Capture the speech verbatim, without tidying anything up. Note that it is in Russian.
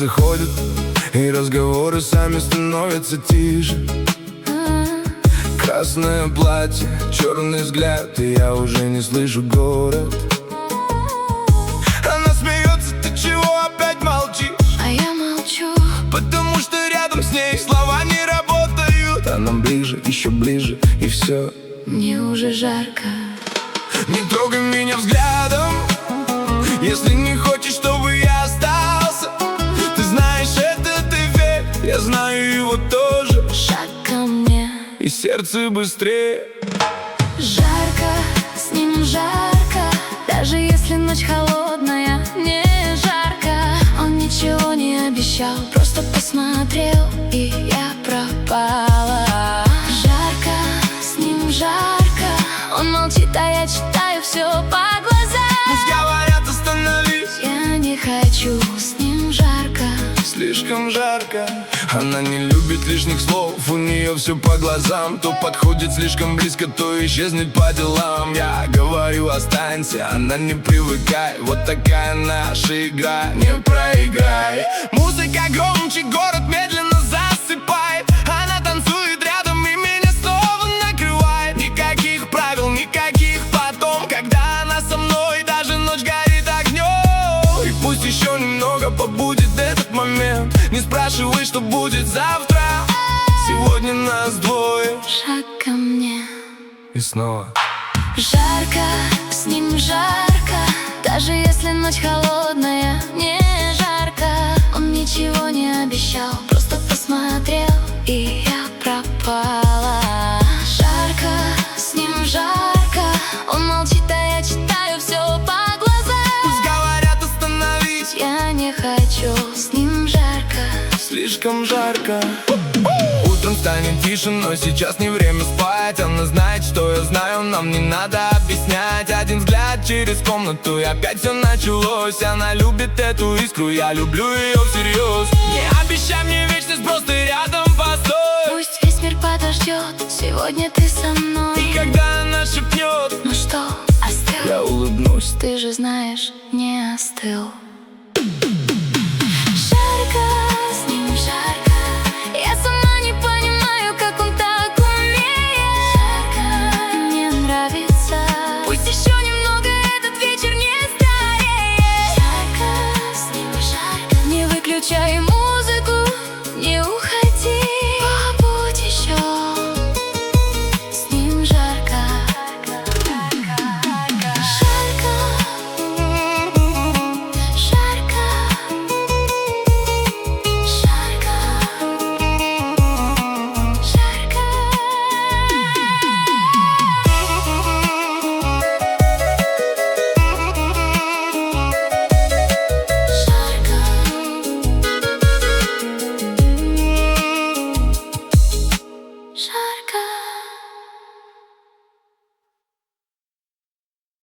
заходит, и разговоры сами становятся тише. Красное платье, черный взгляд, и я уже не слышу город. Она смеется, ты чего опять молчишь? А я молчу, потому что рядом с ней слова не работают. А нам ближе, еще ближе, и все. мне уже жарко. Не трогай меня взглядом, если не хочешь, чтобы я остался. Ты знаешь, это ты верь, я знаю его тоже. Шаг ко мне, и сердце быстрее. жарко, с ним жарко. Даже если ночь холодная, мне жарко. Он ничего не обещал, просто посмотрел, и я пропала. Жарко, с ним жарко. Он молчит, а я читаю все по глазам. Пусть говорят, остановись, я не хочу, с ним жарко. слишком жарко. Она не любит лишних слов, у нее все по глазам. То подходит слишком близко, то исчезнет по делам. Я говорю, останься, она не привыкай. Вот такая наша игра, не проиграй. Музыка громче, город медленно засыпает. Она танцует рядом, и меня снова накрывает. Никаких правил, никаких потом, когда она со мной, даже ночь горит огнем. И пусть еще немного побудет этот момент. Не спрашивай, что будет завтра. Сегодня нас двое. Шаг ко мне, И снова жарко, с ним жарко. Даже если ночь холодная, мне жарко. Он ничего не обещал, просто посмотрел, и я пропала. Жарко, с ним жарко. Он молчит, а я читаю все по глазам. пусть говорят, остановись, я не хочу, с ним жарко. слишком жарко. Утром станет тише, но сейчас не время спать. Она знает, что я знаю, нам не надо объяснять. Один взгляд через комнату, и опять все началось. Она любит эту искру, я люблю ее всерьез. Не обещай мне вечность, просто рядом постой. Пусть весь мир подождет, сегодня ты со мной. И когда она шепнет, ну что, остыл? я улыбнусь. Ты же знаешь, не остыл. Жарко, с ним жарко. Я сама не понимаю, как он так умеет. Жарко, мне нравится. Пусть еще немного этот вечер не стареет. Жарко, с ним жарко. Не выключай музыку, не уходи. Побудь еще. С ним жарко. Жарко. Жарко. Жарко.